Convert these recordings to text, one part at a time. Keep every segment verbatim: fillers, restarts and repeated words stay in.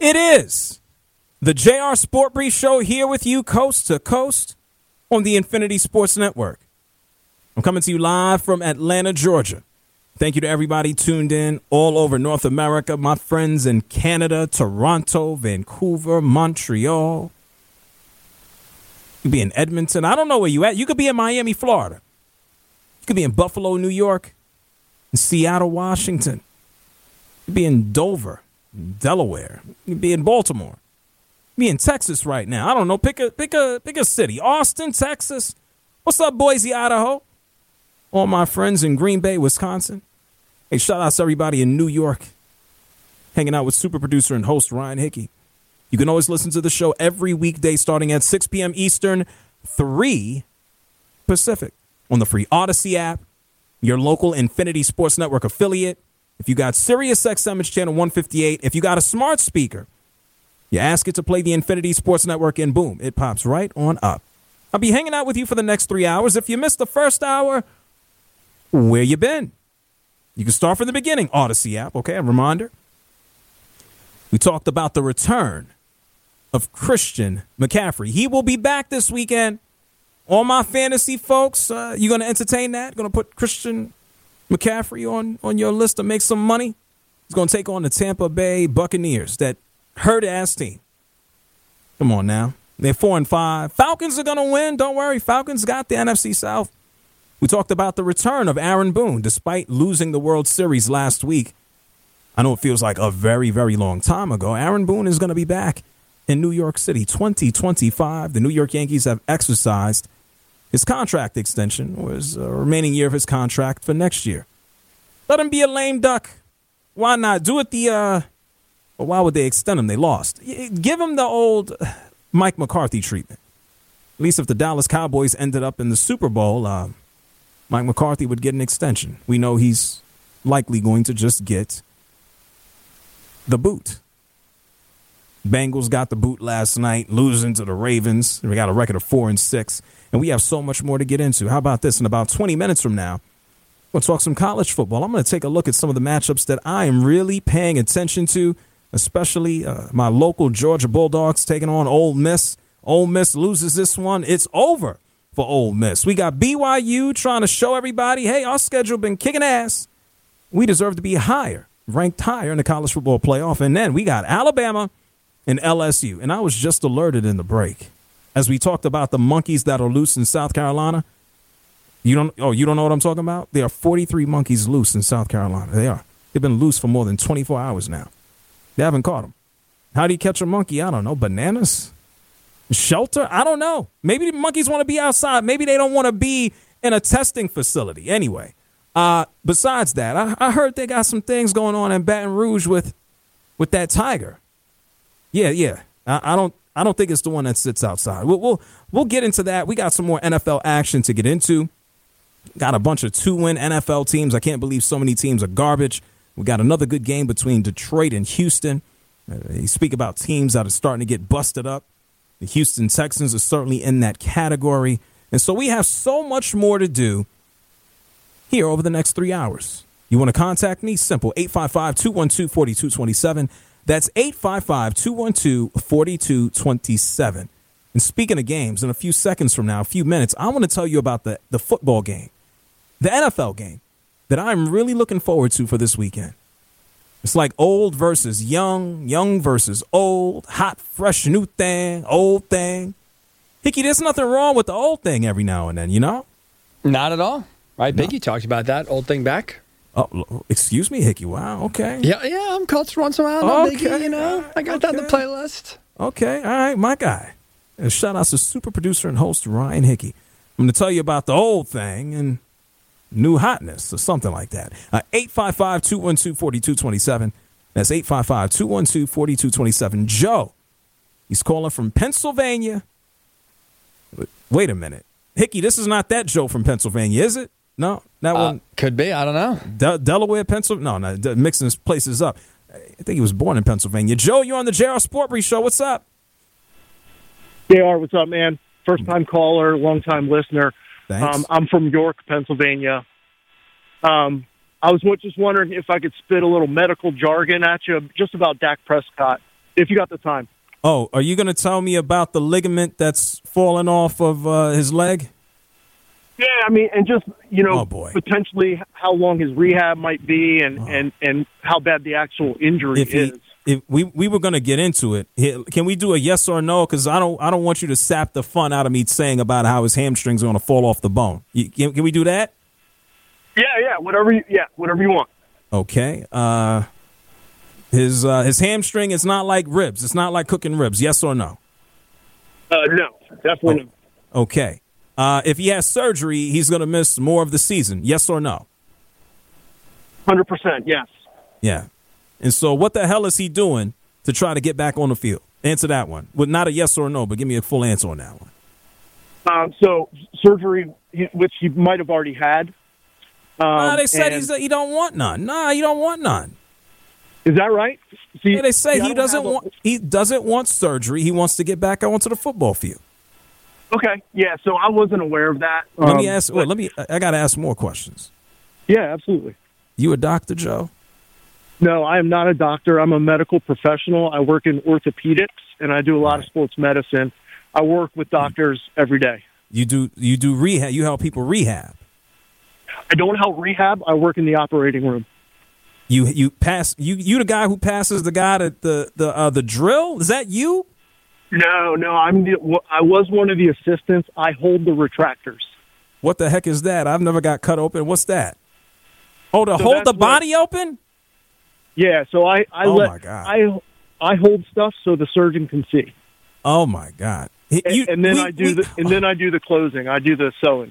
It is the J R Sport Brief Show here with you coast to coast on the Infinity Sports Network. I'm coming to you live from Atlanta, Georgia. Thank you to everybody tuned in all over North America, my friends in Canada, Toronto, Vancouver, Montreal. You could be in Edmonton. I don't know where you at. You could be in Miami, Florida. You could be in Buffalo, New York, in Seattle, Washington. You could be in Dover, Delaware. You could be in Baltimore. You could be in Texas right now. I don't know. Pick a pick a pick a city. Austin, Texas. What's up, Boise, Idaho? All my friends in Green Bay, Wisconsin. Hey, shout out to everybody in New York. Hanging out with super producer and host Ryan Hickey. You can always listen to the show every weekday starting at six p.m. Eastern, three Pacific on the free Odyssey app, your local Infinity Sports Network affiliate. If you got Sirius X M, it's channel one fifty-eight. If you got a smart speaker, you ask it to play the Infinity Sports Network and boom, it pops right on up. I'll be hanging out with you for the next three hours. If you missed the first hour, where you been? You can start from the beginning. Odyssey app, okay, a reminder. We talked about the return of Christian McCaffrey. He will be back this weekend. All my fantasy folks, uh, you going to entertain that? Going to put Christian McCaffrey on, on your list to make some money? He's going to take on the Tampa Bay Buccaneers, that hurt-ass team. Come on now. They're four and five. Falcons are going to win. Don't worry. Falcons got the N F C South. We talked about the return of Aaron Boone, despite losing the World Series last week. I know it feels like a very, very long time ago. Aaron Boone is going to be back in New York City, twenty twenty-five. The New York Yankees have exercised his contract extension, or his uh, remaining year of his contract for next year. Let him be a lame duck. Why not? Do it the, uh, well, why would they extend him? They lost. Give him the old Mike McCarthy treatment. At least if the Dallas Cowboys ended up in the Super Bowl, uh, Mike McCarthy would get an extension. We know he's likely going to just get the boot. Bengals got the boot last night, losing to the Ravens. We got a record of four and six, and we have so much more to get into. How about this? In about twenty minutes from now, we'll talk some college football. I'm going to take a look at some of the matchups that I am really paying attention to, especially uh, my local Georgia Bulldogs taking on Ole Miss. Ole Miss loses this one. It's over for Ole Miss. We got B Y U trying to show everybody, hey, our schedule been kicking ass. We deserve to be higher, ranked higher in the college football playoff. And then we got Alabama and L S U. And I was just alerted in the break as we talked about the monkeys that are loose in South Carolina. You don't oh, you don't know what I'm talking about? There are forty-three monkeys loose in South Carolina. They are. They've been loose for more than twenty-four hours now. They haven't caught them. How do you catch a monkey? I don't know. Bananas? Shelter? I don't know. Maybe the monkeys want to be outside. Maybe they don't want to be in a testing facility. Anyway, uh, besides that, I, I heard they got some things going on in Baton Rouge with with that tiger. Yeah, yeah. I, I don't I don't think it's the one that sits outside. We'll, we'll we'll get into that. We got some more N F L action to get into. Got a bunch of two-win N F L teams. I can't believe so many teams are garbage. We got another good game between Detroit and Houston. Uh, you speak about teams that are starting to get busted up. The Houston Texans are certainly in that category. And so we have so much more to do here over the next three hours. You want to contact me? Simple. eight five five, two one two, four two two seven. That's eight five five, two one two, four two two seven. And speaking of games, in a few seconds from now, a few minutes, I want to tell you about the, the football game, the N F L game that I'm really looking forward to for this weekend. It's like old versus young, young versus old, hot, fresh, new thing, old thing. Hickey, there's nothing wrong with the old thing every now and then, you know? Not at all. Right, No. Biggie talked about that old thing back. Oh, excuse me, Hickey. Wow, okay. Yeah, yeah, I'm culture once in a while. No Okay, Biggie, you know. I got that on the okay. playlist. Okay, all right, my guy. And shout out to super producer and host Ryan Hickey. I'm going to tell you about the old thing and new hotness or something like that. Uh, eight five five, two one two, four two two seven. That's eight five five, two one two, four two two seven. Joe, he's calling from Pennsylvania. Wait a minute. Hickey, this is not that Joe from Pennsylvania, is it? No, that Uh, one. could be. I don't know. De- Delaware, Pennsylvania. No, no, de- mixing his places up. I think he was born in Pennsylvania. Joe, you're on the J R Sport Brief Show. What's up? J R, what's up, man? First-time caller, long-time listener. Thanks. Um, I'm from York, Pennsylvania. Um, I was just wondering if I could spit a little medical jargon at you just about Dak Prescott. if you got the time. Oh, are you going to tell me about the ligament that's fallen off of uh, his leg? Yeah, I mean, and just, you know, Oh, boy. potentially how long his rehab might be and, Oh. and, and how bad the actual injury If he, is. if we we were going to get into it, Here, can we do a yes or no? Because I don't I don't want you to sap the fun out of me saying about how his hamstrings are going to fall off the bone. You, can, can we do that? Yeah, yeah, whatever you, yeah, whatever you want. Okay. Uh, his uh, his hamstring is not like ribs. It's not like cooking ribs. Yes or no? Uh, no, definitely no. Okay. Uh, if he has surgery, he's going to miss more of the season. Yes or no? one hundred percent, yes. Yeah. And so what the hell is he doing to try to get back on the field? Answer that one. Well, not a yes or no, but give me a full answer on that one. Um, so surgery, he- which he might have already had. Um, Nah, they said and- he's he don't want none. Nah, he don't want none. Is that right? See, Yeah, they say see, I he don't doesn't have a- want he doesn't want surgery. He wants to get back onto the football field. Okay, yeah. So I wasn't aware of that. Let me Um, ask. but- Well, let me. I got to ask more questions. Yeah, absolutely. You a doctor, Joe? No, I am not a doctor. I'm a medical professional. I work in orthopedics, and I do a lot of sports medicine. I work with doctors every day. You do. You do rehab. You help people rehab. I don't help rehab. I work in the operating room. You you pass. You you the guy who passes the guy that the the uh, the drill. Is that you? No, no, I'm the, I was one of the assistants. I hold the retractors. What the heck is that? I've never got cut open. What's that? Oh, to So hold that's the what- body open? Yeah, so I I Oh, let my God. I I hold stuff so the surgeon can see, Oh my God! Hi- and, you- and then we- I do we- the and then I do the closing. I do the sewing.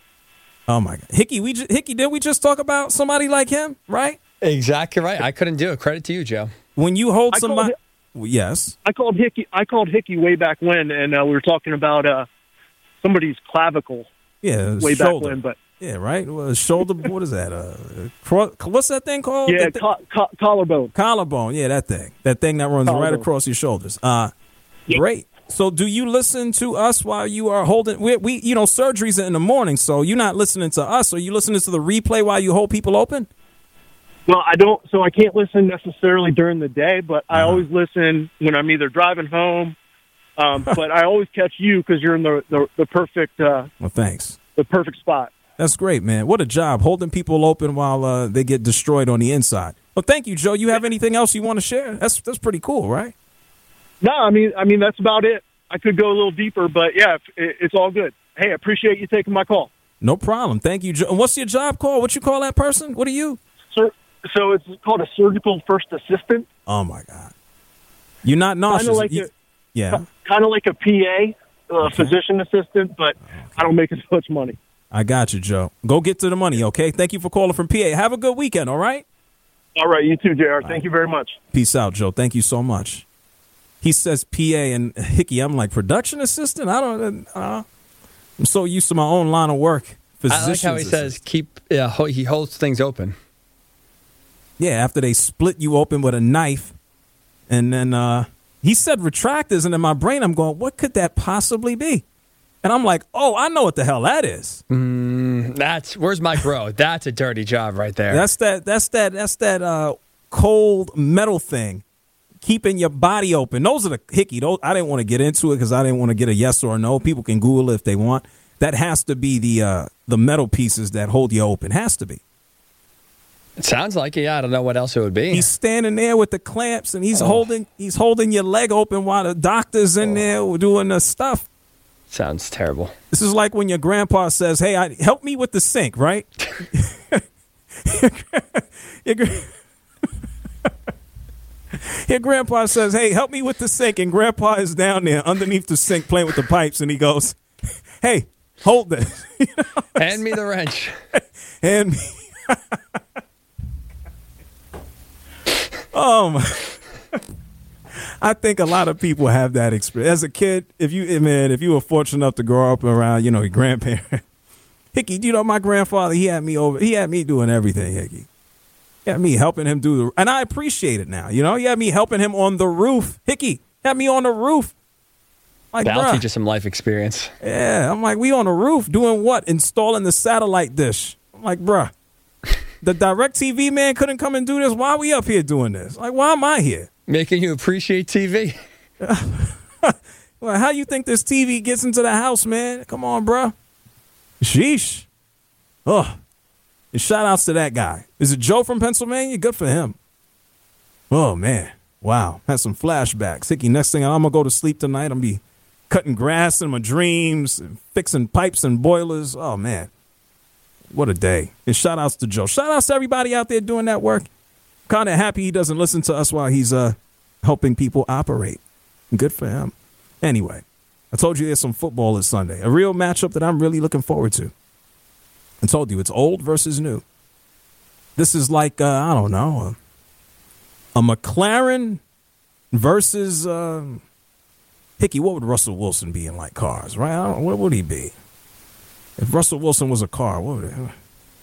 Oh my God, Hickey! We ju- Hickey, did we just talk about somebody like him? Right? Exactly right. I couldn't do it. Credit to you, Joe. When you hold I called somebody, it- Well, yes. I called Hickey. I called Hickey way back when, and uh, we were talking about uh, somebody's clavicle Yeah, way shoulder. back when. But Yeah, right. Well, shoulder. What is that? Uh, cro- what's that thing called? yeah, The thi- co- co- collarbone. collarbone. Yeah, that thing. That thing that runs right Collarbone. across your shoulders. Uh, Yeah. Great. So, do you listen to us while you are holding? We, we, you know, surgeries are in the morning, so you're not listening to us. Are you listening to the replay while you hold people open? Well, I don't, so I can't listen necessarily during the day, but I Uh-huh. always listen when I'm either driving home. Um, but I always catch you because you're in the the, the perfect uh, Well, thanks. the perfect spot. That's great, man. What a job holding people open while uh, they get destroyed on the inside. Well, thank you, Joe. You have anything else you want to share? That's that's pretty cool, right? No, I mean, I mean that's about it. I could go a little deeper, but yeah, it, it's all good. Hey, I appreciate you taking my call. No problem. Thank you, Joe. And what's your job called? What you call that person? What are you? Sir, so it's called a surgical first assistant, Oh my God. You're not nauseous. kind of like You- a yeah, kind of like a P A, uh, physician assistant, but I don't make as much money. I got you, Joe. Go get to the money, okay? Thank you for calling from P A. Have a good weekend, all right? All right, you too, J R. Thank you very much. Peace out, Joe. Thank you so much. He says P A and Hickey. I'm like, production assistant? I don't uh, I'm so used to my own line of work. I like how he Physician's says assistant. keep. Yeah, ho- he holds things open. Yeah, after they split you open with a knife. And then uh, he said retractors. And in my brain, I'm going, what could that possibly be? And I'm like, oh, I know what the hell that is. That's where's my bro. That's a dirty job right there. That's that. That's that. That's that uh, cold metal thing, keeping your body open. Those are the Hickey. Those, I didn't want to get into it because I didn't want to get a yes or a no. People can Google it if they want. That has to be the uh, the metal pieces that hold you open. Has to be. It sounds like it. Yeah, I don't know what else it would be. He's standing there with the clamps and he's Oh. holding he's holding your leg open while the doctor's in there doing the stuff. Sounds terrible. This is like when your grandpa says, "Hey, I, help me with the sink," right? your, gra- your grandpa says, "Hey, help me with the sink," and grandpa is down there underneath the sink playing with the pipes, and he goes, "Hey, hold this." Hand me the wrench. And me. Oh my. I think a lot of people have that experience. As a kid, if you man, if you were fortunate enough to grow up around, you know, your grandparents. Hickey, you know, my grandfather, he had me over he had me doing everything, Hickey. He had me helping him do the and I appreciate it now. You know, he had me helping him on the roof. Hickey had me on the roof. Like, That'll bruh. teach you some life experience. Yeah, I'm like, we on the roof doing what? Installing the satellite dish. I'm like, bruh, the DirecTV man couldn't come and do this. Why are we up here doing this? Like, why am I here? Making you appreciate T V. Well, how you think this T V gets into the house, man? Come on, bro. Sheesh. Oh, and shout outs to that guy. Is it Joe from Pennsylvania? Good for him. Oh, man. Wow. Had some flashbacks. Hickey, next thing I'm going to go to sleep tonight, I'm going to be cutting grass in my dreams, and fixing pipes and boilers. Oh, man. What a day. And shout outs to Joe. Shout outs to everybody out there doing that work. Kind of happy he doesn't listen to us while he's uh, helping people operate. Good for him. Anyway, I told you there's some football this Sunday. A real matchup that I'm really looking forward to. I told you it's old versus new. This is like, uh, I don't know, a, a McLaren versus, uh, Hickey, what would Russell Wilson be in like cars, right? I don't, what would he be? If Russell Wilson was a car, what would it?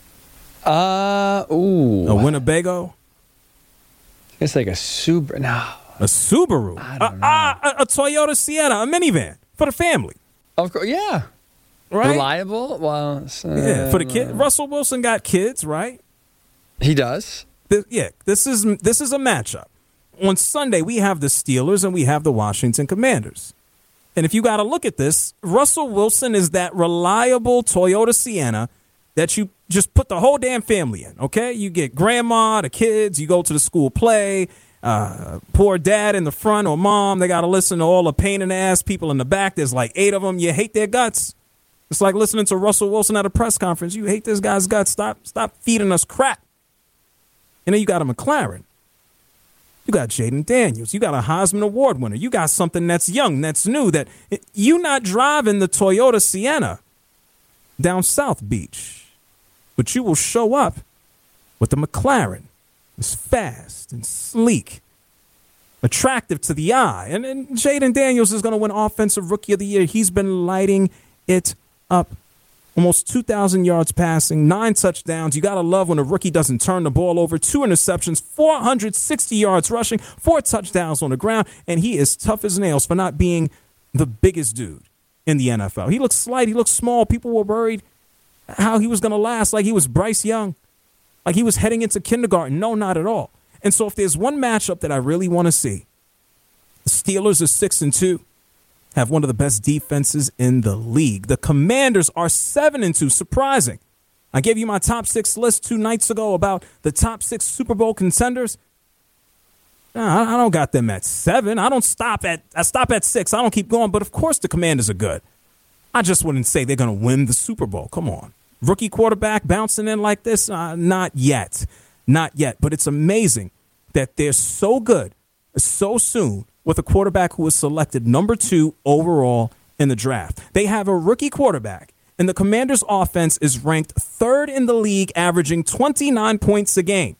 Uh, ooh. A Winnebago? It's like a Subaru. No. A Subaru? I don't know. A, a, a Toyota Sienna, a minivan for the family. Of course, yeah. Right? Reliable? Well, uh, yeah, for the kid. Russell Wilson got kids, right? He does. This, yeah, this is this is a matchup. On Sunday, we have the Steelers and we have the Washington Commanders. And if you got to look at this, Russell Wilson is that reliable Toyota Sienna that you just put the whole damn family in, okay? You get grandma, the kids, you go to the school play, uh, poor dad in the front or mom, they got to listen to all the pain in the ass people in the back. There's like eight of them. You hate their guts. It's like listening to Russell Wilson at a press conference. You hate this guy's guts. Stop, stop feeding us crap. And then you got a McLaren. You got Jaden Daniels. You got a Heisman Award winner. You got something that's young, that's new, that you not driving the Toyota Sienna down South Beach, but you will show up with the McLaren. It's fast and sleek, attractive to the eye. And, and Jaden Daniels is going to win Offensive Rookie of the Year. He's been lighting it up. Almost two thousand yards passing, nine touchdowns. You got to love when a rookie doesn't turn the ball over. Two interceptions, four hundred sixty yards rushing, four touchdowns on the ground, and he is tough as nails for not being the biggest dude in the N F L. He looks slight. He looks small. People were worried how he was going to last, like he was Bryce Young, like he was heading into kindergarten. No, not at all. And so if there's one matchup that I really want to see, the Steelers are six and two. Have one of the best defenses in the league. The Commanders are seven and two. Surprising. I gave you my top six list two nights ago about the top six Super Bowl contenders. Nah, I don't got them at seven. I don't stop at I stop at six. I don't keep going. But of course the Commanders are good. I just wouldn't say they're going to win the Super Bowl. Come on. Rookie quarterback bouncing in like this? Uh, not yet. Not yet. But it's amazing that they're so good so soon with a quarterback who was selected number two overall in the draft. They have a rookie quarterback, and the Commanders' offense is ranked third in the league, averaging twenty-nine points a game.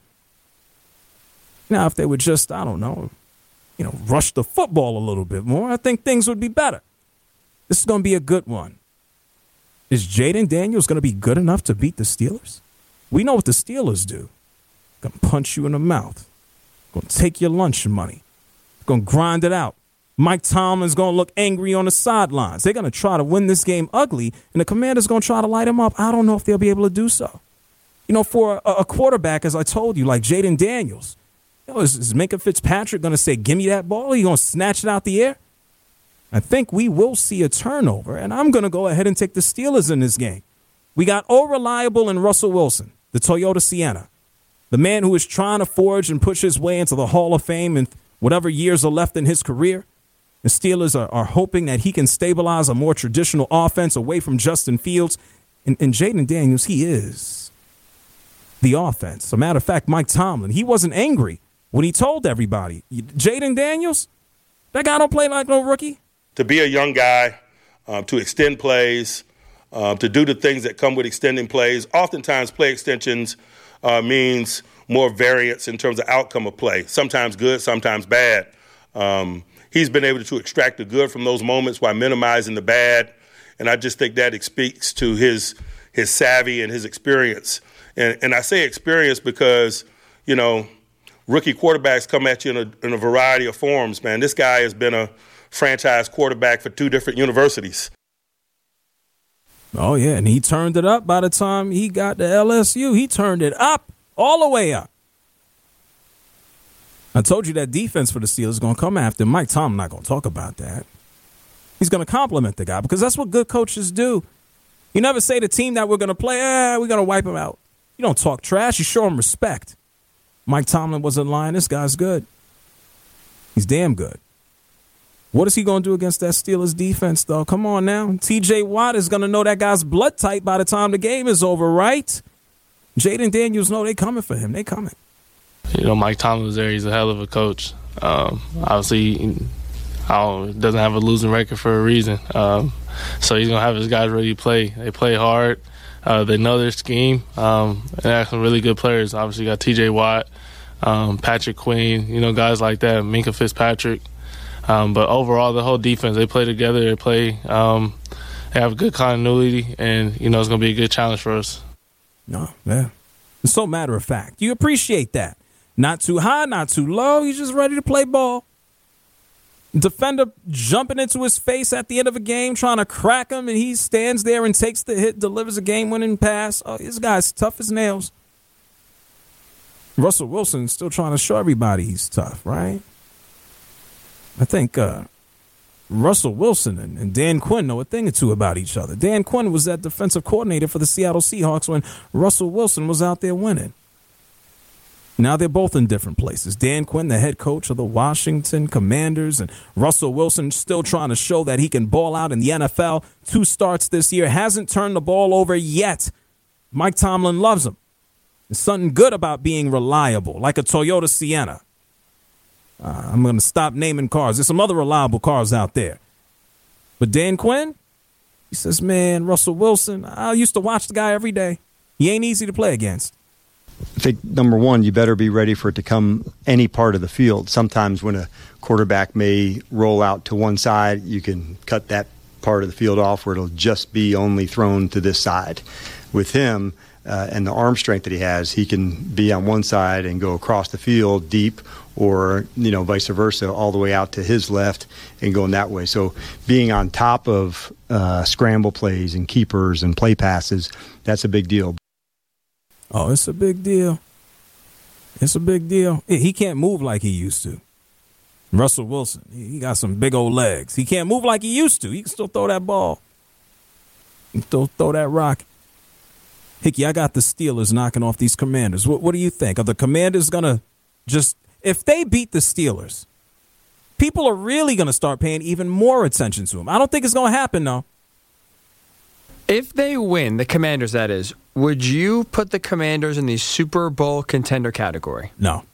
Now, if they would just, I don't know, you know, rush the football a little bit more, I think things would be better. This is going to be a good one. Is Jaden Daniels going to be good enough to beat the Steelers? We know what the Steelers do. Going to punch you in the mouth. Going to take your lunch money. Going to grind it out. Mike Tomlin's going to look angry on the sidelines. They're going to try to win this game ugly, and the Commanders going to try to light him up. I don't know if they'll be able to do so. You know, for a, a quarterback, as I told you, like Jaden Daniels, you know, is, is Minkah Fitzpatrick going to say, give me that ball? Are you going to snatch it out the air? I think we will see a turnover, and I'm going to go ahead and take the Steelers in this game. We got O Reliable and Russell Wilson, the Toyota Sienna, the man who is trying to forge and push his way into the Hall of Fame and whatever years are left in his career. The Steelers are, are hoping that he can stabilize a more traditional offense away from Justin Fields. And, and Jaden Daniels, he is the offense. As a matter of fact, Mike Tomlin, he wasn't angry when he told everybody, Jaden Daniels, that guy don't play like no rookie. To be a young guy, um, to extend plays, um, to do the things that come with extending plays. Oftentimes play extensions uh, means more variance in terms of outcome of play, sometimes good, sometimes bad. Um, he's been able to extract the good from those moments while minimizing the bad, and I just think that speaks to his his savvy and his experience. And, and I say experience because, you know, rookie quarterbacks come at you in a, in a variety of forms, man. This guy has been a franchise quarterback for two different universities. Oh, yeah, and he turned it up by the time he got to L S U. He turned it up. All the way up. I told you that defense for the Steelers is going to come after Mike Tomlin. Not going to talk about that. He's going to compliment the guy because that's what good coaches do. You never say the team that we're going to play, eh, we're going to wipe them out. You don't talk trash. You show them respect. Mike Tomlin wasn't lying. This guy's good. He's damn good. What is he going to do against that Steelers defense, though? Come on now. T J Watt is going to know that guy's blood type by the time the game is over, right? Jaden Daniels know they coming for him. They coming. You know, Mike Tomlin was there. He's a hell of a coach. Um, obviously, I don't, doesn't have a losing record for a reason. Um, so he's going to have his guys ready to play. They play hard. Uh, they know their scheme. Um, and they have some really good players. Obviously, you got T J Watt, um, Patrick Queen, you know, guys like that, Minkah Fitzpatrick. Um, but overall, the whole defense, they play together. They play, um, they have good continuity, and, you know, it's going to be a good challenge for us. No, yeah. It's so matter of fact. You appreciate that. Not too high, not too low. He's just ready to play ball. Defender jumping into his face at the end of a game, trying to crack him, and he stands there and takes the hit, delivers a game-winning pass. Oh, this guy's tough as nails. Russell Wilson's still trying to show everybody he's tough, right? I think uh, Russell Wilson and, and Dan Quinn know a thing or two about each other. Dan Quinn was that defensive coordinator for the Seattle Seahawks when Russell Wilson was out there winning. Now they're both in different places. Dan Quinn, the head coach of the Washington Commanders, and Russell Wilson still trying to show that he can ball out in the N F L. Two starts this year. Hasn't turned the ball over yet. Mike Tomlin loves him. There's something good about being reliable, like a Toyota Sienna. Uh, I'm going to stop naming cars. There's some other reliable cars out there. But Dan Quinn, he says, man, Russell Wilson, I used to watch the guy every day. He ain't easy to play against. I think, number one, you better be ready for it to come any part of the field. Sometimes when a quarterback may roll out to one side, you can cut that part of the field off where it'll just be only thrown to this side. With him uh, and the arm strength that he has, he can be on one side and go across the field deep, or, you know, vice versa, all the way out to his left and going that way. So being on top of uh, scramble plays and keepers and play passes, that's a big deal. Oh, it's a big deal. It's a big deal. He can't move like he used to. Russell Wilson, he got some big old legs. He can't move like he used to. He can still throw that ball. He can still throw that rock. Hickey, I got the Steelers knocking off these Commanders. What, what do you think? Are the Commanders going to just... If they beat the Steelers, people are really going to start paying even more attention to them. I don't think it's going to happen, though. If they win, the Commanders, that is, would you put the Commanders in the Super Bowl contender category? No.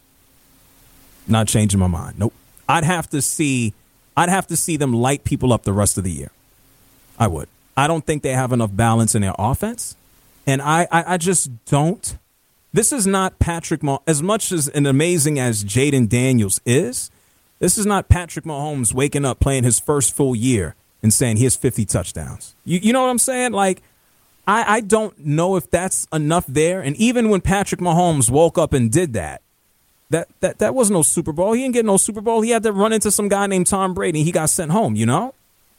Not changing my mind. Nope. I'd have to see I'd have to see them light people up the rest of the year. I would. I don't think they have enough balance in their offense. And I, I, I just don't. This is not Patrick Mahomes. As much as and amazing as Jaden Daniels is, this is not Patrick Mahomes waking up playing his first full year and saying he has fifty touchdowns. You, you know what I'm saying? Like, I, I don't know if that's enough there. And even when Patrick Mahomes woke up and did that, that that that was no Super Bowl. He didn't get no Super Bowl. He had to run into some guy named Tom Brady. And he got sent home, you know?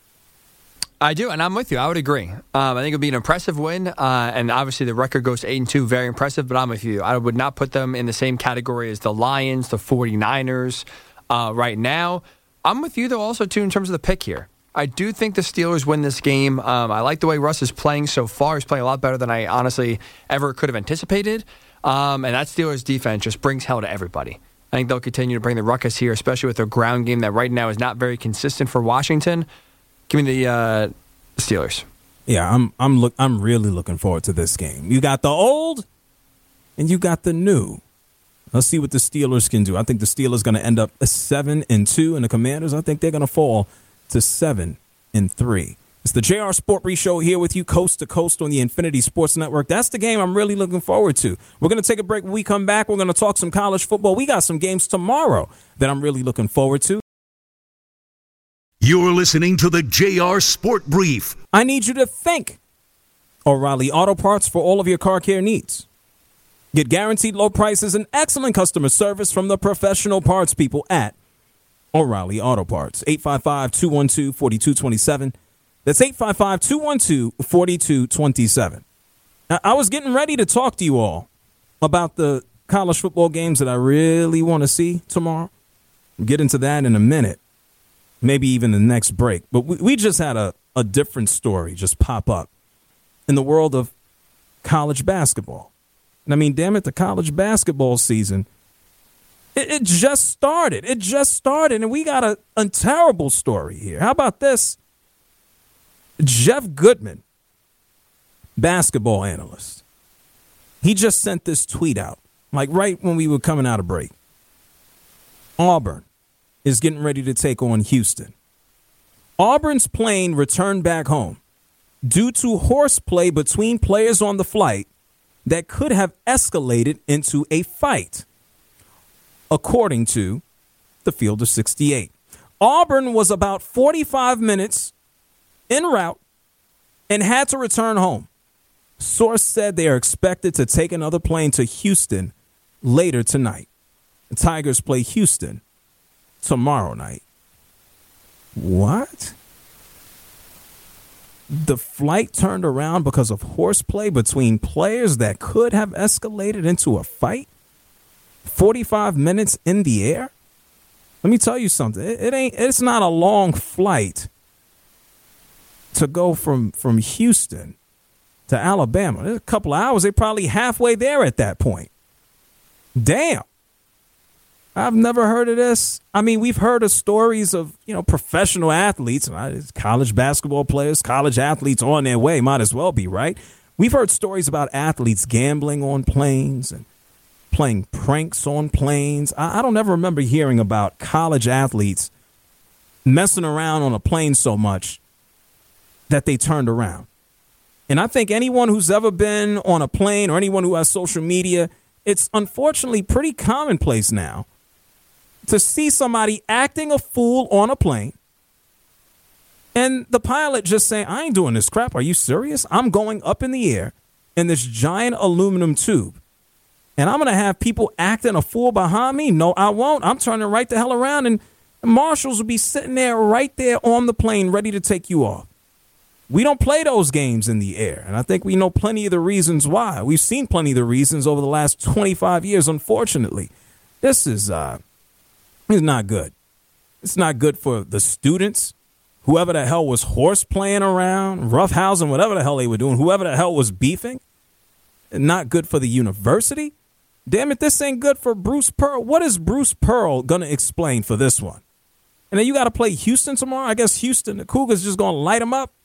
I do, and I'm with you. I would agree. Um, I think it would be an impressive win, uh, and obviously the record goes to eight and two, very impressive, but I'm with you. I would not put them in the same category as the Lions, the 49ers uh, right now. I'm with you, though, also, too, in terms of the pick here. I do think the Steelers win this game. Um, I like the way Russ is playing so far. He's playing a lot better than I honestly ever could have anticipated, um, and that Steelers defense just brings hell to everybody. I think they'll continue to bring the ruckus here, especially with their ground game that right now is not very consistent for Washington. Give me the uh, Steelers. Yeah, I'm I'm look I'm really looking forward to this game. You got the old and you got the new. Let's see what the Steelers can do. I think the Steelers going to end up seven and two, and the Commanders, I think they're going to fall to seven and three. It's the J R Sport Brief Show here with you, coast to coast on the Infinity Sports Network. That's the game I'm really looking forward to. We're going to take a break. When we come back, we're going to talk some college football. We got some games tomorrow that I'm really looking forward to. You're listening to the J R Sport Brief. I need you to think O'Reilly Auto Parts for all of your car care needs. Get guaranteed low prices and excellent customer service from the professional parts people at O'Reilly Auto Parts. eight five five, two one two, four two two seven. That's eight five five, two one two, four two two seven. Now, I was getting ready to talk to you all about the college football games that I really want to see tomorrow. We'll get into that in a minute, maybe even the next break. But we, we just had a, a different story just pop up in the world of college basketball. And I mean, damn it, the college basketball season, it, it just started. It just started, and we got a, a terrible story here. How about this? Jeff Goodman, basketball analyst, he just sent this tweet out, like right when we were coming out of break. Auburn is getting ready to take on Houston. Auburn's plane returned back home due to horseplay between players on the flight that could have escalated into a fight, according to the Field of sixty-eight. Auburn was about forty-five minutes en route and had to return home. Source said they are expected to take another plane to Houston later tonight. The Tigers play Houston tomorrow night. What? The flight turned around because of horseplay between players that could have escalated into a fight? forty-five minutes in the air? Let me tell you something. It, it ain't. It's not a long flight to go from, from Houston to Alabama. There's a couple of hours. They're probably halfway there at that point. Damn. I've never heard of this. I mean, we've heard of stories of, you know, professional athletes, college basketball players, college athletes on their way. Might as well be, right? We've heard stories about athletes gambling on planes and playing pranks on planes. I, I don't ever remember hearing about college athletes messing around on a plane so much that they turned around. And I think anyone who's ever been on a plane or anyone who has social media, it's unfortunately pretty commonplace now to see somebody acting a fool on a plane and the pilot just saying, I ain't doing this crap. Are you serious? I'm going up in the air in this giant aluminum tube and I'm going to have people acting a fool behind me? No, I won't. I'm turning right the hell around and marshals will be sitting there right there on the plane ready to take you off. We don't play those games in the air, and I think we know plenty of the reasons why. We've seen plenty of the reasons over the last twenty-five years, unfortunately. This is uh, is not good. It's not good for the students, whoever the hell was horse playing around, roughhousing, whatever the hell they were doing, whoever the hell was beefing. Not good for the university. Damn it, this ain't good for Bruce Pearl. What is Bruce Pearl going to explain for this one? And then you got to play Houston tomorrow? I guess Houston, the Cougars just going to light them up.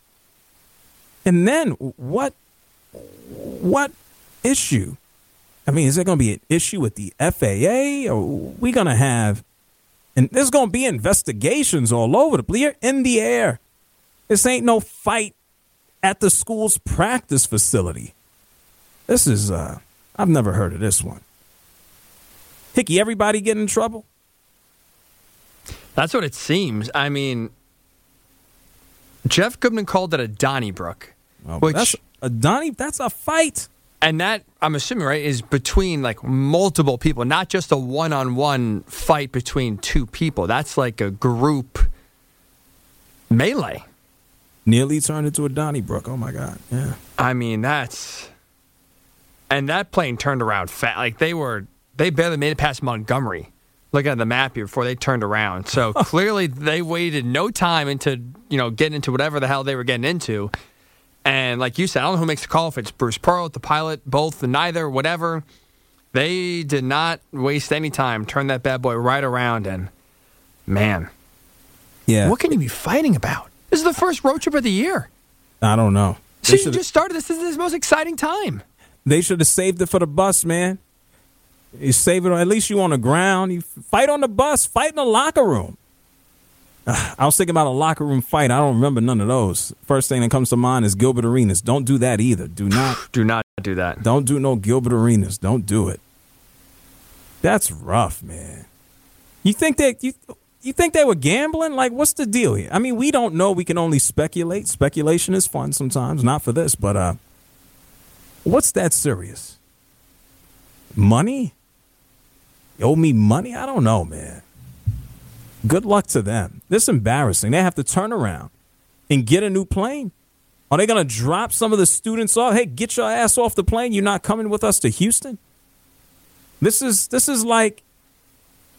And then what what issue? I mean, is there going to be an issue with the F A A? Or are we going to have, and there's going to be investigations all over the place. You're in the air. This ain't no fight at the school's practice facility. This is, uh, I've never heard of this one. Hickey, everybody get in trouble? That's what it seems. I mean, Jeff Goodman called it a Donnybrook. Oh, which that's a Donnie, that's a fight. And that, I'm assuming, right, is between like multiple people, not just a one-on-one fight between two people. That's like a group melee. Nearly turned into a Donnybrook. Oh, my God. Yeah. I mean, that's... And that plane turned around fast. Like, they were... They barely made it past Montgomery. Look at the map here before they turned around. So, clearly, they waited no time into, you know, getting into whatever the hell they were getting into. And like you said, I don't know who makes the call, if it's Bruce Pearl, the pilot, both, the neither, whatever. They did not waste any time. Turn that bad boy right around, and, man. Yeah. What can you be fighting about? This is the first road trip of the year. I don't know. So you just started. This is the most exciting time. They should have saved it for the bus, man. You save it, or at least you on the ground. You fight on the bus. Fight in the locker room. Uh, I was thinking about a locker room fight. I don't remember none of those. First thing that comes to mind is Gilbert Arenas. Don't do that either. Do not. do not do that. Don't do no Gilbert Arenas. Don't do it. That's rough, man. You think that you you think they were gambling? Like, what's the deal here? I mean, we don't know. We can only speculate. Speculation is fun sometimes. Not for this, but uh, what's that serious? Money? You owe me money? I don't know, man. Good luck to them. This is embarrassing. They have to turn around and get a new plane. Are they going to drop some of the students off? Hey, get your ass off the plane. You're not coming with us to Houston. This is this is like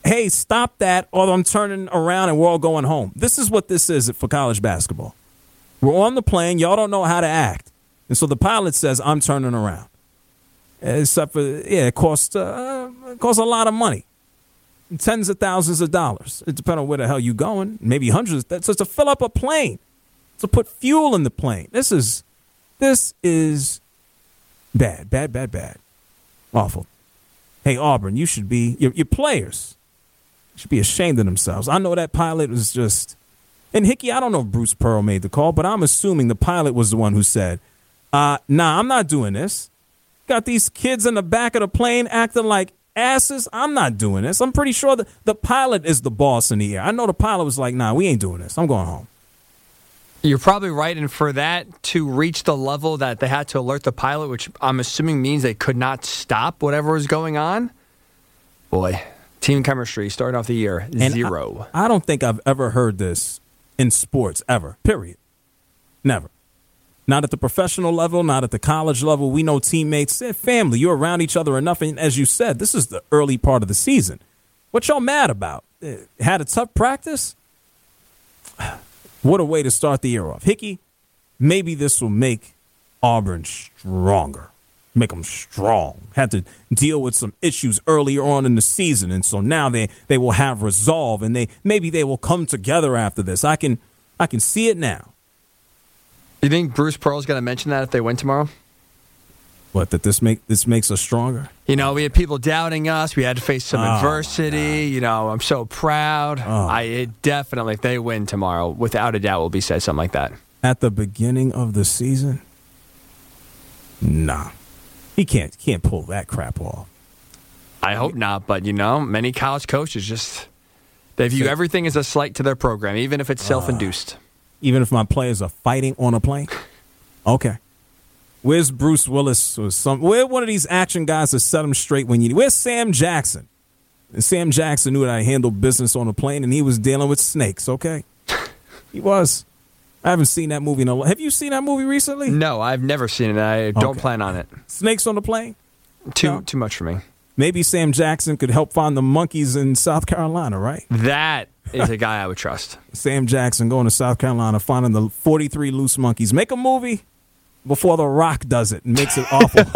hey, stop that, or I'm turning around and we're all going home. This is what this is for college basketball. We're on the plane. Y'all don't know how to act. And so the pilot says, I'm turning around. Except for, yeah, it costs, uh, it costs a lot of money. Tens of thousands of dollars. It depends on where the hell you're going. Maybe hundreds. So it's to fill up a plane. To put fuel in the plane. This is, this is bad, bad, bad, bad. Awful. Hey, Auburn, you should be, your, your players should be ashamed of themselves. I know that pilot was just, and Hickey, I don't know if Bruce Pearl made the call, but I'm assuming the pilot was the one who said, uh, nah, I'm not doing this. Got these kids in the back of the plane acting like asses. I'm not doing this. I'm pretty sure that the pilot is the boss in the air. I know the pilot was like, nah, we ain't doing this. I'm going home. You're probably right, and for that to reach the level that they had to alert the pilot, which I'm assuming means they could not stop whatever was going on, boy, team chemistry starting off the year, And zero. I, I don't think I've ever heard this in sports, ever, period. Never. Not at the professional level, not at the college level. We know teammates, eh, family, you're around each other enough, and as you said, this is the early part of the season. What y'all mad about? Eh, had a tough practice? What a way to start the year off. Hickey, maybe this will make Auburn stronger, make them strong. Had to deal with some issues earlier on in the season, and so now they, they will have resolve, and they maybe they will come together after this. I can I can see it now. You think Bruce Pearl's going to mention that if they win tomorrow? What, that this make this makes us stronger? You know, we had people doubting us. We had to face some Oh, adversity. You know, I'm so proud. Oh. I it definitely, if they win tomorrow, without a doubt, will be said something like that. At the beginning of the season? Nah. He can't can't pull that crap off. I hope not, but, you know, many college coaches just, they view everything as a slight to their program, even if it's self-induced. Even if my players are fighting on a plane? Okay. Where's Bruce Willis or some? Where one of these action guys to set them straight when you need? Where's Sam Jackson? And Sam Jackson knew that I handled business on a plane, and he was dealing with snakes. Okay, he was. I haven't seen that movie in a. Have you seen that movie recently? No, I've never seen it. I don't Okay. plan on it. Snakes on the plane? Too No. too much for me. Maybe Sam Jackson could help find the monkeys in South Carolina, right? That is a guy I would trust. Sam Jackson going to South Carolina, finding the forty-three loose monkeys. Make a movie before The Rock does it and makes it awful.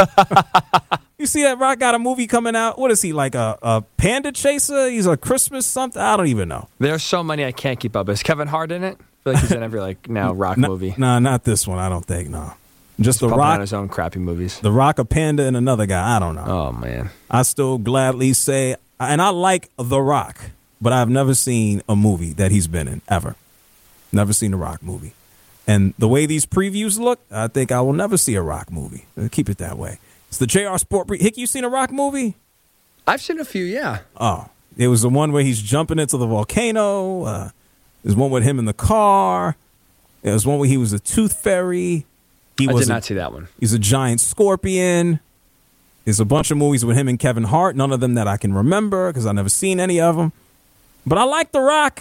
You see that Rock got a movie coming out? What is he, like a, a panda chaser? He's a Christmas something? I don't even know. There's so many I can't keep up. Is Kevin Hart in it? I feel like he's in every like now Rock No- movie. Nah, not this one. I don't think, no. Just The Pumping out Rock, his own crappy movies. The Rock, a panda, and another guy. I don't know. Oh man. I still gladly say, and I like The Rock, but I've never seen a movie that he's been in, ever. Never seen a Rock movie. And the way these previews look, I think I will never see a Rock movie. Keep it that way. It's the J R Sport Brief. Hick, you seen a Rock movie? I've seen a few, yeah. Oh, it was the one where he's jumping into the volcano. Uh, there's one with him in the car. There was one where he was a tooth fairy. He I was did a- not see that one. He's a giant scorpion. There's a bunch of movies with him and Kevin Hart. None of them that I can remember because I've never seen any of them. But I like The Rock.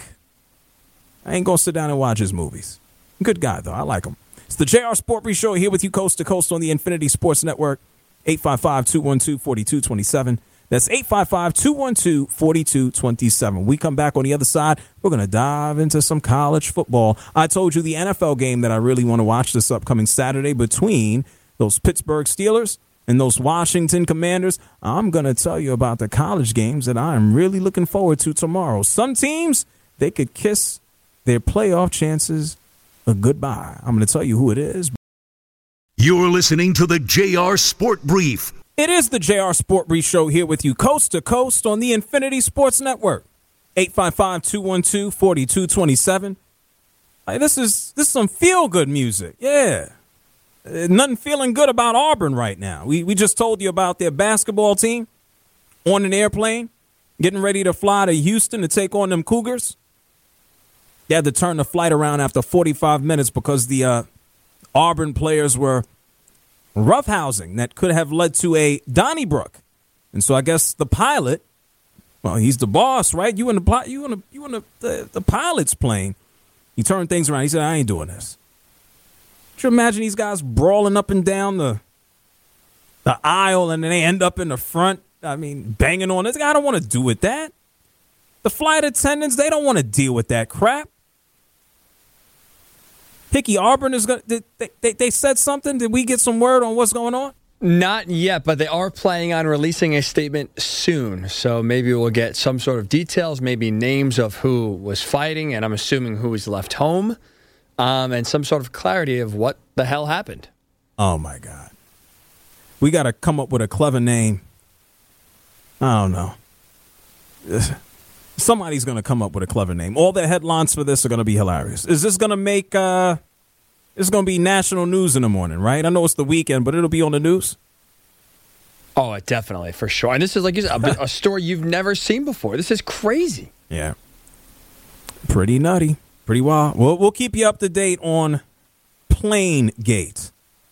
I ain't going to sit down and watch his movies. Good guy, though. I like him. It's the J R Sport Brief Show here with you coast to coast on the Infinity Sports Network. eight five five, two one two, four two two seven. That's eight five five, two one two, four two two seven. We come back on the other side. We're going to dive into some college football. I told you the N F L game that I really want to watch this upcoming Saturday between those Pittsburgh Steelers and those Washington Commanders. I'm going to tell you about the college games that I am really looking forward to tomorrow. Some teams, they could kiss their playoff chances a goodbye. I'm going to tell you who it is. You're listening to the J R Sport Brief. It is the J R Sport Brief Show here with you coast to coast on the Infinity Sports Network. eight five five, two one two, four two two seven. Hey, this is this is some feel-good music. Yeah. Uh, nothing feeling good about Auburn right now. We we just told you about their basketball team on an airplane, getting ready to fly to Houston to take on them Cougars. They had to turn the flight around after forty-five minutes because the uh, Auburn players were roughhousing that could have led to a Donnybrook. And so I guess the pilot, well, he's the boss, right? You in the pi- you in the you in the, the, the pilot's plane. He turned things around. He said, I ain't doing this. Could you imagine these guys brawling up and down the the aisle and then they end up in the front? I mean, banging on this. I don't want to do with that. The flight attendants, they don't want to deal with that crap. Hickey Auburn is going to, they, they, they said something. Did we get some word on what's going on? Not yet, but they are planning on releasing a statement soon. So maybe we'll get some sort of details, maybe names of who was fighting, and I'm assuming who was left home, um, and some sort of clarity of what the hell happened. Oh, my God. We got to come up with a clever name. I don't know. Somebody's going to come up with a clever name. All the headlines for this are going to be hilarious. Is this going to make... Uh, It's going to be national news in the morning, right? I know it's the weekend, but it'll be on the news. Oh, definitely, for sure. And this is like you said, a, a story you've never seen before. This is crazy. Yeah. Pretty nutty. Pretty wild. We'll, we'll keep you up to date on Planegate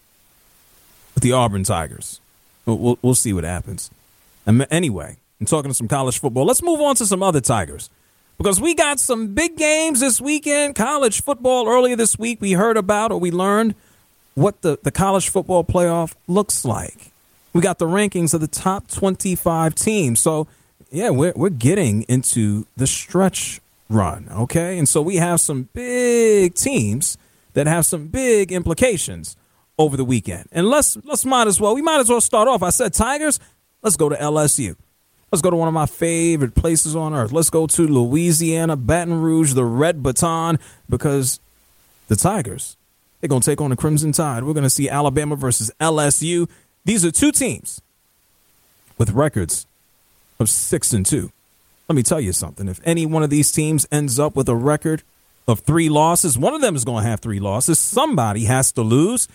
with the Auburn Tigers. We'll, we'll, we'll see what happens. And anyway, I'm talking to some college football. Let's move on to some other Tigers. Because we got some big games this weekend. College football earlier this week, we heard about or we learned what the, the college football playoff looks like. We got the rankings of the top twenty-five teams. So, yeah, we're, we're getting into the stretch run, okay? And so we have some big teams that have some big implications over the weekend. And let's, let's might as well, we might as well start off. I said Tigers, let's go to L S U. Let's go to one of my favorite places on earth. Let's go to Louisiana, Baton Rouge, the Red Baton, because the Tigers, they're going to take on the Crimson Tide. We're going to see Alabama versus L S U. These are two teams with records of six and two. Let me tell you something. If any one of these teams ends up with a record of three losses, one of them is going to have three losses. Somebody has to lose.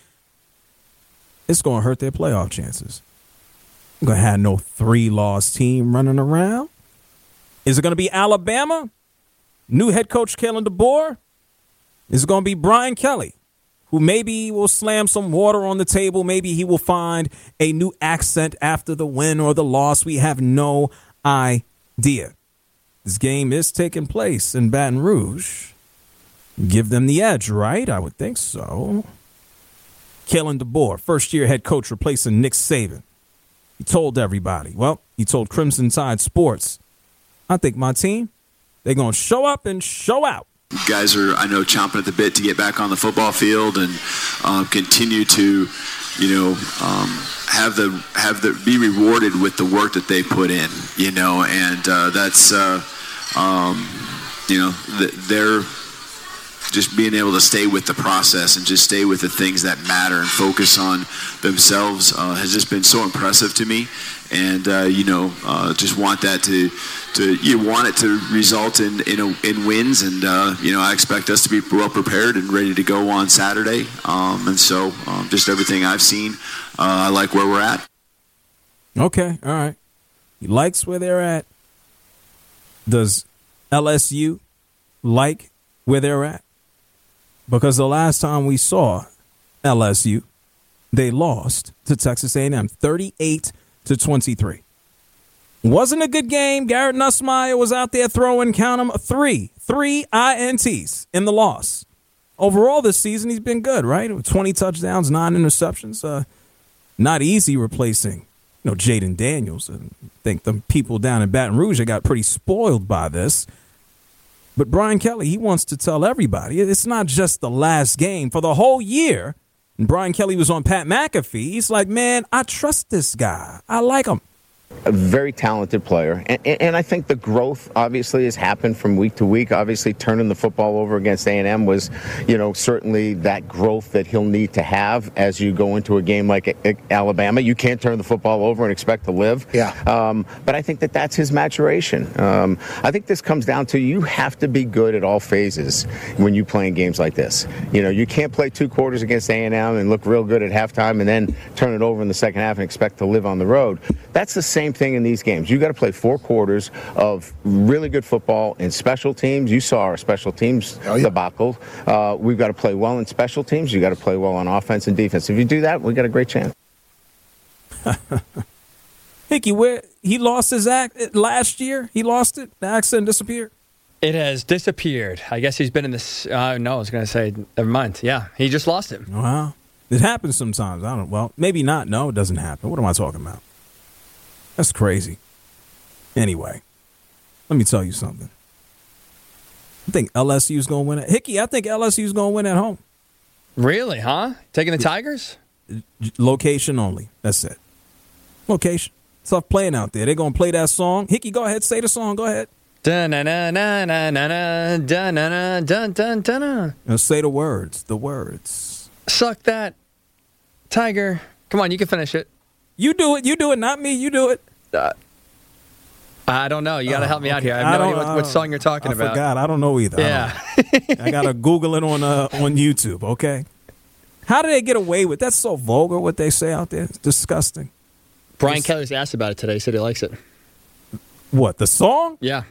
It's going to hurt their playoff chances. I'm going to have no three-loss team running around. Is it going to be Alabama? New head coach Kalen DeBoer? Is it going to be Brian Kelly, who maybe will slam some water on the table? Maybe he will find a new accent after the win or the loss. We have no idea. This game is taking place in Baton Rouge. Give them the edge, right? I would think so. Kalen DeBoer, first-year head coach replacing Nick Saban. He told everybody, well, he told Crimson Tide Sports, I think my team, they're going to show up and show out. You guys are, I know, chomping at the bit to get back on the football field and um, continue to, you know, um, have the have the be rewarded with the work that they put in, you know, and uh, that's, uh, um, you know, they're just being able to stay with the process and just stay with the things that matter and focus on themselves uh, has just been so impressive to me. And, uh, you know, uh, just want that to, to you want it to result in in, a, in wins. And, uh, you know, I expect us to be well prepared and ready to go on Saturday. Um, and so um, just everything I've seen, uh, I like where we're at. Okay, all right. He likes where they're at. Does L S U like where they're at? Because the last time we saw L S U, they lost to Texas A and M thirty-eight to twenty-three. Wasn't a good game. Garrett Nussmeier was out there throwing, count them, three, three I N Ts in the loss. Overall this season, he's been good, right? twenty touchdowns, nine interceptions. Uh, not easy replacing, you know, Jaden Daniels. I think the people down in Baton Rouge got pretty spoiled by this. But Brian Kelly, he wants to tell everybody it's not just the last game. For the whole year, and Brian Kelly was on Pat McAfee, he's like, man, I trust this guy. I like him. A very talented player. And, and I think the growth, obviously, has happened from week to week. Obviously, turning the football over against A and M was, you know, certainly that growth that he'll need to have as you go into a game like Alabama. You can't turn the football over and expect to live. Yeah. Um, but I think that that's his maturation. Um, I think this comes down to you have to be good at all phases when you play in games like this. You know, you can't play two quarters against A and M and look real good at halftime and then turn it over in the second half and expect to live on the road. That's the same Same thing in these games. You got to play four quarters of really good football in special teams. You saw our special teams oh, yeah. debacle. Uh, we've got to play well in special teams. You got to play well on offense and defense. If you do that, we got a great chance. Hickey, where he lost his act last year? He lost it. The accent disappeared. It has disappeared. I guess he's been in this. Uh, no, I was going to say, never mind. Yeah, he just lost it. Wow, it happens sometimes. I don't. Well, maybe not. No, it doesn't happen. What am I talking about? That's crazy. Anyway, let me tell you something. I think L S U's going to win it. Hickey, I think L S U's going to win at home. Really, huh? Taking the Tigers? Location only. That's it. Location. Tough playing out there. They're going to play that song. Hickey, go ahead. Say the song. Go ahead. Da-na-na-na-na-na, da-na-na, dun-dun-dun-na. Now say the words. The words. Suck that, Tiger. Come on, you can finish it. You do it. You do it. Not me. You do it. Uh, I don't know. You got to Oh, help me out okay. here. I I have no don't- idea what, I what don't- song you're talking I about. forgot. I don't know either. I Yeah. don't know. I got to Google it on uh, on YouTube, okay? How do they get away with That's so vulgar what they say out there. It's disgusting. Brian It's- Kelly's asked about it today. He said he likes it. What, the song? Yeah.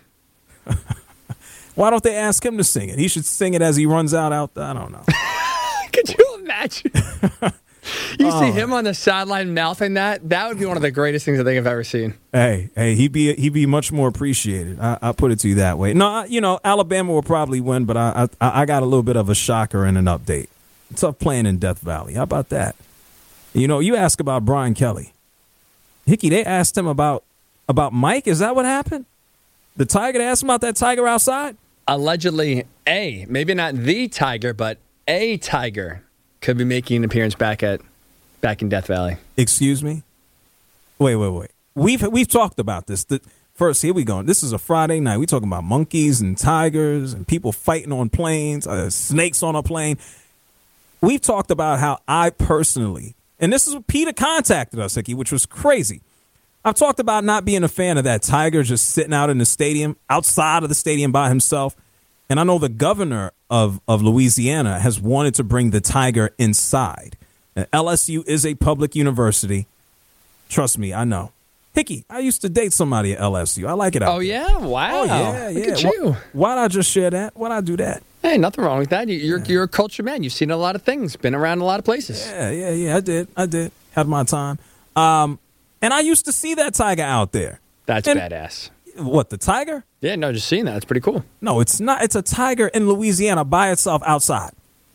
Why don't they ask him to sing it? He should sing it as he runs out. out I don't know. Could you imagine? You Oh. see him on the sideline mouthing that? That would be one of the greatest things I think I've ever seen. Hey, hey, he'd be he'd be much more appreciated. I, I put it to you that way. No, I, you know, Alabama will probably win, but I, I I got a little bit of a shocker and an update. Tough playing in Death Valley. How about that? You know, you ask about Brian Kelly. Hickey, they asked him about about Mike. Is that what happened? The Tiger, they asked him about that Tiger outside? Allegedly, a, maybe not the Tiger, but a Tiger could be making an appearance back at back in Death Valley. Excuse me? Wait, wait, wait. We've we've talked about this. The, first, here we go. This is a Friday night. We're talking about monkeys and tigers and people fighting on planes, uh, snakes on a plane. We've talked about how I personally, and this is what Peter contacted us, Hickey, which was crazy. I've talked about not being a fan of that Tiger just sitting out in the stadium, outside of the stadium by himself. And I know the governor of, of Louisiana has wanted to bring the Tiger inside. And L S U is a public university. Trust me, I know. Hickey, I used to date somebody at L S U. I like it out Oh, there. yeah? Wow. Oh, yeah, Look yeah. at Why- you. Why'd I just share that? Why'd I do that? Hey, nothing wrong with that. You- You're, you're a culture man. You've seen a lot of things, been around a lot of places. Yeah, yeah, yeah, I did. I did. Had my time. Um, and I used to see that Tiger out there. That's And- badass. What, the Tiger? Yeah, no, just seeing that. It's pretty cool. No, it's not. It's a tiger in Louisiana by itself outside.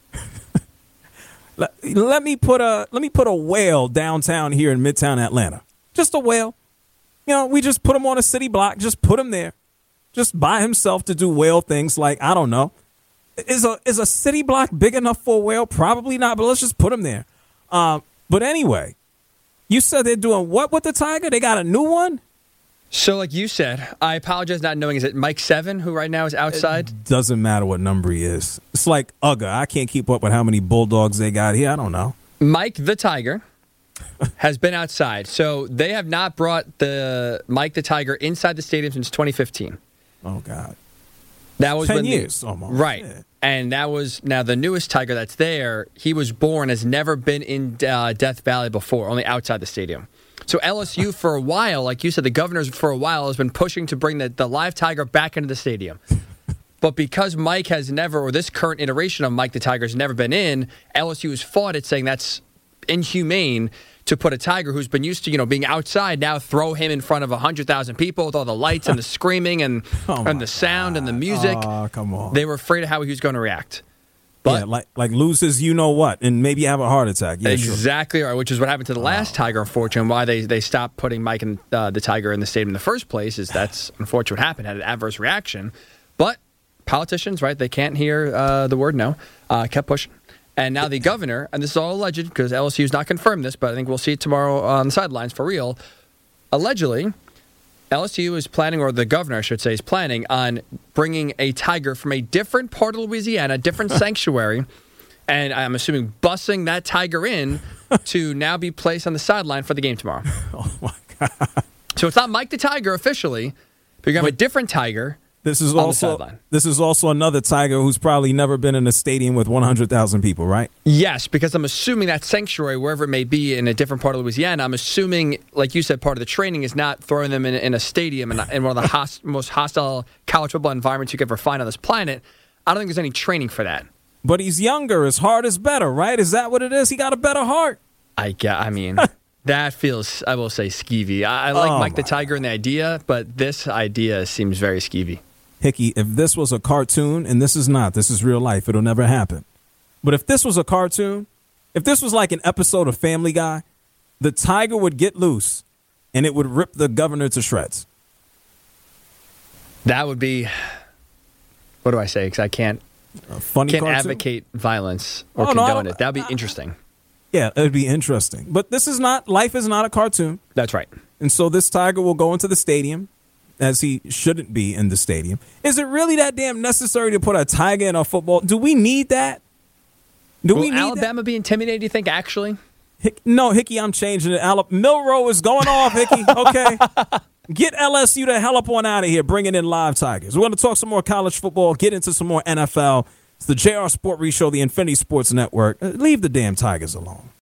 let, let me put a let me put a whale downtown here in Midtown Atlanta. Just a whale. You know, we just put him on a city block. Just put him there, just by himself to do whale things like, I don't know. Is a is a city block big enough for a whale? Probably not. But let's just put him there. Um, but anyway, you said they're doing what with the tiger? They got a new one. So, like you said, I apologize not knowing. Is it Mike Seven who right now is outside? Doesn't matter what number he is. It's like Ugga. I can't keep up with how many bulldogs they got here. I don't know. Mike the Tiger has been outside. So they have not brought the Mike the Tiger inside the stadium since twenty fifteen. Oh, God. That was Ten when the- years almost. Right. Yeah. And that was now the newest Tiger that's there. He was born, has never been in uh, Death Valley before, only outside the stadium. So L S U for a while, like you said, the Governors for a while has been pushing to bring the, the live Tiger back into the stadium. But because Mike has never, or this current iteration of Mike the Tiger has never been in, L S U has fought it, saying that's inhumane to put a Tiger who's been used to, you know, being outside, now throw him in front of one hundred thousand people with all the lights and the screaming and, Oh, my and the sound and the music. Oh, come on. They were afraid of how he was going to react. But yeah, like like loses you know what, and maybe have a heart attack. Yeah, sure. exactly right, which is what happened to the last Tiger, unfortunately. Why they, they stopped putting Mike and uh, the Tiger in the stadium in the first place is that's unfortunate what happened, had an adverse reaction. But politicians, right, they can't hear uh, the word no, uh, kept pushing. And now the governor, and this is all alleged because L S U's not confirmed this, but I think we'll see it tomorrow on the sidelines for real. Allegedly, L S U is planning, or the governor, I should say, is planning on bringing a tiger from a different part of Louisiana, different sanctuary, and I'm assuming busing that tiger in to now be placed on the sideline for the game tomorrow. Oh my God. So it's not Mike the Tiger officially, but you're going to have a different tiger. This is on the also sideline. this is also another Tiger who's probably never been in a stadium with one hundred thousand people, right? Yes, because I'm assuming that sanctuary, wherever it may be in a different part of Louisiana, I'm assuming, like you said, part of the training is not throwing them in, in a stadium in, in one of the host, most hostile college football environments you could ever find on this planet. I don't think there's any training for that. But he's younger. His heart is better, right? Is that what it is? He got a better heart. I, get, I mean, that feels, I will say, skeevy. I, I like Oh, Mike the my Tiger and the idea, but this idea seems very skeevy. Hickey, if this was a cartoon, and this is not, this is real life, it'll never happen. But if this was a cartoon, if this was like an episode of Family Guy, the tiger would get loose and it would rip the governor to shreds. That would be, what do I say? Because I can't, funny can't cartoon? advocate violence or Oh, no, I condone don't- it. That would be interesting. Yeah, it would be interesting. But this is not, life is not a cartoon. That's right. And so this Tiger will go into the stadium, as he shouldn't be in the stadium. Is it really that damn necessary to put a Tiger in our football? Do we need that? Do Will we need Alabama be intimidated, do you think, actually? Hick, no, Hickey, I'm changing it. Alab- Milrow is going off, Hickey. Okay. Get L S U the hell up on out of here, bringing in live Tigers. We're going to talk some more college football, get into some more N F L. It's the J R Sport Re Show, the Infinity Sports Network. Uh, Leave the damn Tigers alone.